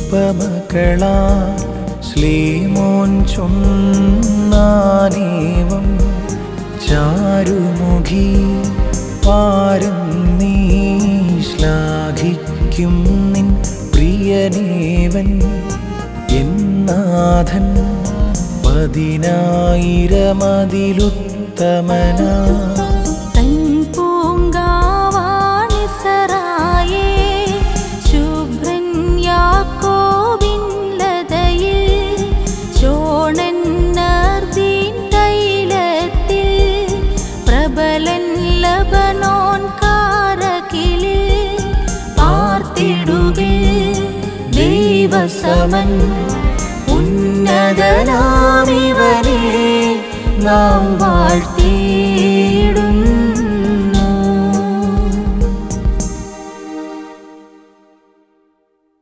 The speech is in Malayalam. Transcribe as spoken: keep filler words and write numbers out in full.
ഉപമകളാ ശ്ലീമോൻ ചൊന്നാനേവം ചാരുമുഖി പാരം നീ ശ്ലാഘിക്കും നിൻ പ്രിയനേവൻ എന്നാഥൻ പതിനായിരമതിലുത്തമനാ ദൈവസമൻ ഉന്നതനാമിവനെ നാം വാഴ്ത്തി